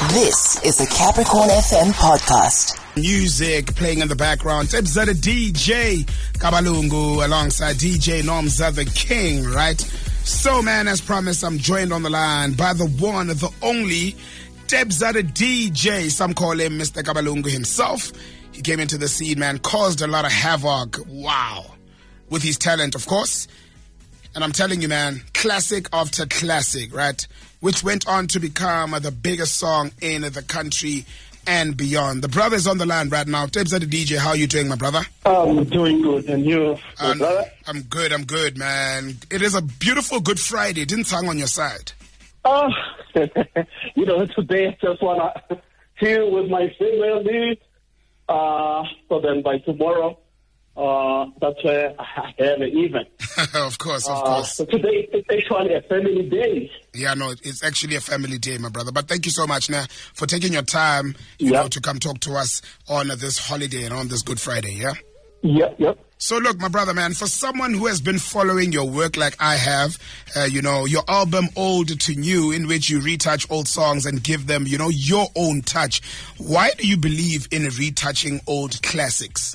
This is the Capricorn FM podcast. Music playing in the background. It's the DJ Kabalungu alongside DJ Nomza the King, right? So, man, as promised, I'm joined on the line by the one, the only Debza the DJ. Some call him Mr. Kabalungu himself. He came into the scene, man, caused a lot of havoc. Wow. With his talent, of course. And I'm telling you, man, classic after classic, right? Which went on to become the biggest song in the country and beyond. The brother's on the line right now. Debza the DJ, how are you doing, my brother? I'm doing good. And you, my brother? I'm good, man. It is a beautiful Good Friday. Didn't song on your side? Today I just want to chill with my family. So then by tomorrow, that's where I have an event. Of course. So today it's actually a family day. Yeah, no, it's actually a family day, my brother. But thank you so much, now, for taking your time, you know, to come talk to us on this holiday and on this Good Friday, yeah? Yep. So look, my brother, man, for someone who has been following your work like I have, your album Old to New, in which you retouch old songs and give them, your own touch. Why do you believe in retouching old classics?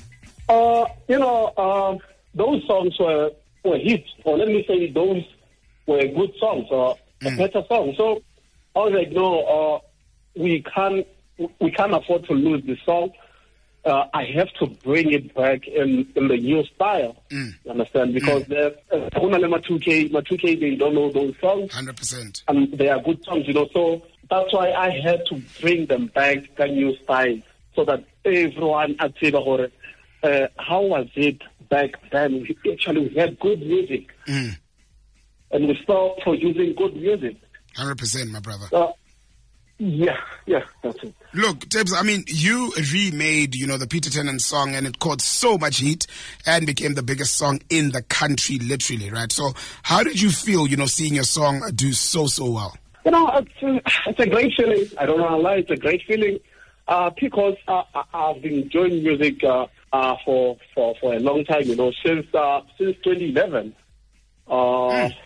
Those songs were hits, or let me say those were good songs, or better songs. So I was like, no, we can't afford to lose the song. I have to bring it back in the new style. You understand? Because my 2K, they don't know those songs. 100%. And they are good songs, So that's why I had to bring them back the new style, so that everyone at Tibahore, how was it back then? We had good music. And we stopped producing good music. 100%, my brother. Yeah, that's it. Look, Debza, you remade, the Peter Tennant song, and it caught so much heat and became the biggest song in the country, literally, right? So how did you feel, seeing your song do so well? It's a great feeling. I don't want to lie, it's a great feeling. Because I've been doing music for a long time, since 2011. What?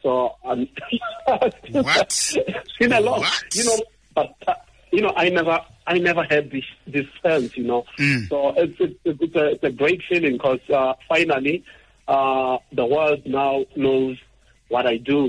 It's been a lot, but I never had this sense, So it's a great feeling, because finally the world now knows what I do.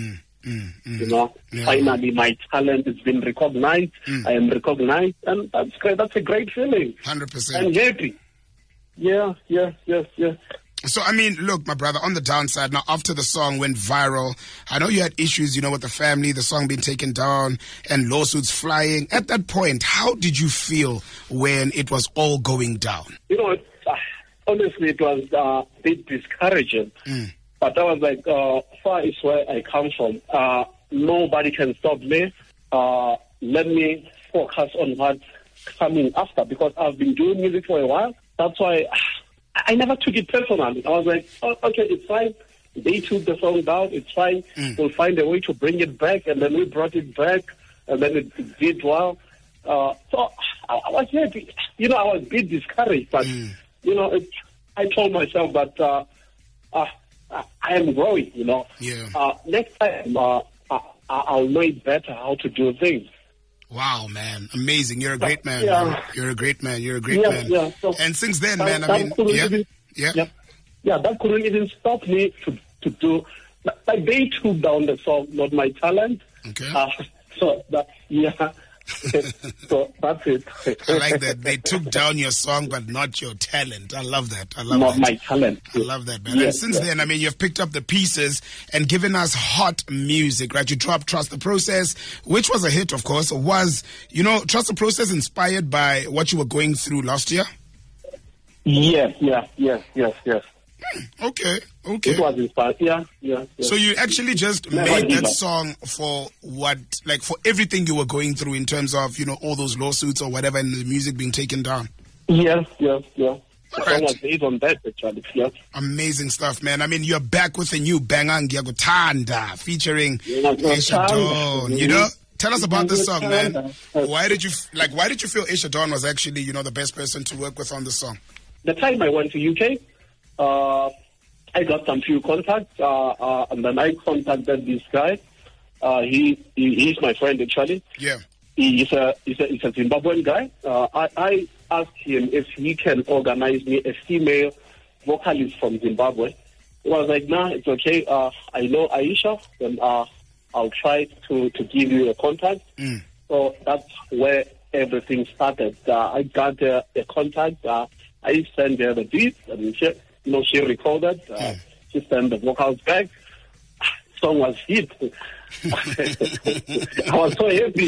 Finally my talent has been recognized. I am recognized, and that's great. That's a great feeling. 100%. I'm happy. Yeah. So, look, my brother, on the downside, now, after the song went viral, I know you had issues, with the family, the song being taken down, and lawsuits flying. At that point, how did you feel when it was all going down? Honestly, it was a bit discouraging. But I was like, far is where I come from. Nobody can stop me. Let me focus on what's coming after, because I've been doing music for a while. That's why I never took it personally. I was like, okay, it's fine. They took the song down. It's fine. We'll find a way to bring it back. And then we brought it back. And then it did well. So I was happy. I was a bit discouraged. But, I told myself that I am growing, Yeah. Next time, I'll know it better how to do things. Wow, man. Amazing. You're a great man. Yeah. Man. You're a great man. Yeah. So and since then, man, that couldn't even stop me to do. Like, they took down the song, not my talent. Okay. So that's it. I like that. They took down your song, but not your talent. I love that. Not my talent. I love that, man. And since then, you've picked up the pieces and given us hot music, right? You dropped Trust the Process, which was a hit, of course. Was, Trust the Process inspired by what you were going through last year? Yes. Okay. It was inspired. Yeah. So you actually just made that song for what, like for everything you were going through in terms of, all those lawsuits or whatever and the music being taken down? Yes. The Right. song was based on that, actually. Yes. Amazing stuff, man. You're back with a new banger, Ngiyakutanda, featuring Aisha Dawn. Tell us about this song, man. Why did you feel Aisha Dawn was actually, the best person to work with on the song? The time I went to UK, I got some few contacts, and then I contacted this guy. He's my friend, actually. Yeah. He's a Zimbabwean guy. I asked him if he can organize me a female vocalist from Zimbabwe. He was like, nah, it's okay. I know Aisha, and I'll try to give you a contact. So that's where everything started. I got a contact. I sent her the beat, and she recorded. She sent the vocals back. Song was hit. I was so happy.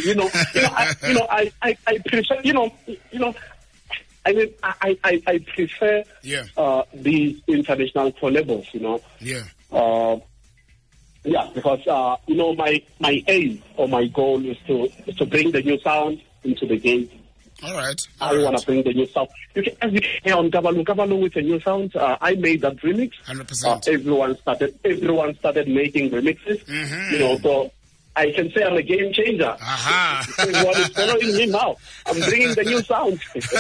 I prefer. I prefer these international collabs. Because my aim or my goal is to bring the new sound into the game. All right. I want to bring the new sound. As you can hear on Kabalungu with a new sound. I made that remix. 100%. Everyone started making remixes. So I can say I'm a game changer. Everyone is following me now. I'm bringing the new sound.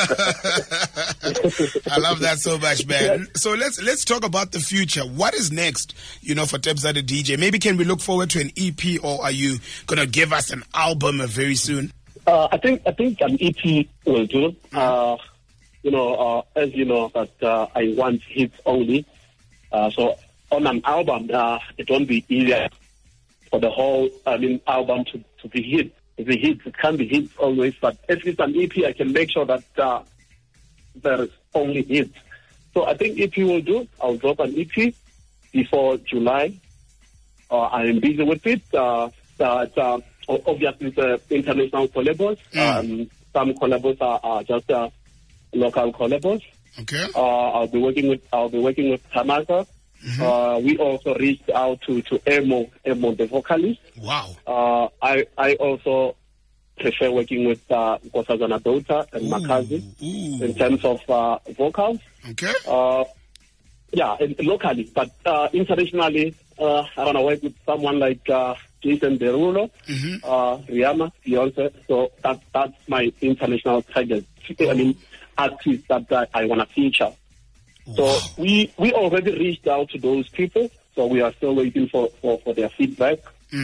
I love that so much, man. So let's talk about the future. What is next, for Tebza the DJ? Maybe can we look forward to an EP, or are you gonna give us an album very soon? I think an EP will do. As you know that I want hits only. So on an album, it won't be easier for the whole album to be hit. If it hits, it can be hits always, but at least an EP, I can make sure that there is only hits. So I think EP will do. I'll drop an EP before July. I am busy with it. Obviously, the international collabos. Some collabos are just local collabos. Okay. I'll be working with Tamaka. We also reached out to Emo the vocalist. Wow. I also prefer working with Nkosazana Dota and Makazi in terms of vocals. Okay. Locally, but internationally, I want to work with someone like Jason Derulo, Rihanna, Beyonce. So that's my international target. Artists that I want to feature. Wow. So we already reached out to those people. So we are still waiting for their feedback.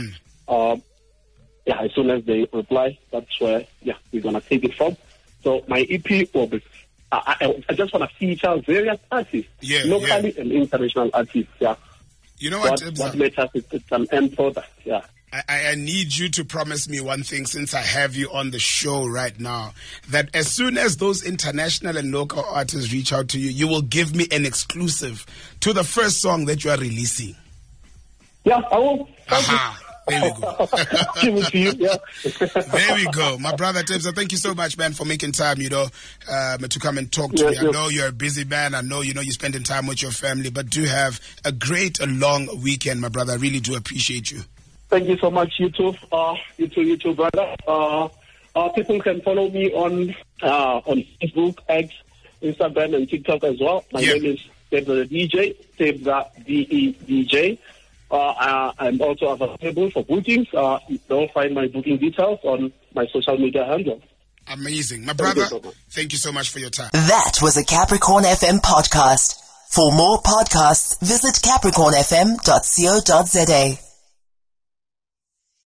As soon as they reply, that's where we're gonna take it from. So my EP will be. I just want to feature various artists, locally and international artists. Yeah. You know what? What matters is it's an end product. Yeah. I need you to promise me one thing, since I have you on the show right now, that as soon as those international and local artists reach out to you, you will give me an exclusive to the first song that you are releasing. Yeah, I will. There we go. Give it to you, yeah. There we go. My brother Tebza, thank you so much, man, for making time, to come and talk to me. I know you're a busy man. I know, you're spending time with your family, but do have a great, long weekend, my brother. I really do appreciate you. Thank you so much, you too. You too, brother. People can follow me on Facebook, X, Instagram, and TikTok as well. My name is Tebza the DJ, Tebza DJ. I'm also available for bookings. You'll find my booking details on my social media handle. Amazing. My brother, thank you so much for your time. That was a Capricorn FM podcast. For more podcasts, visit capricornfm.co.za.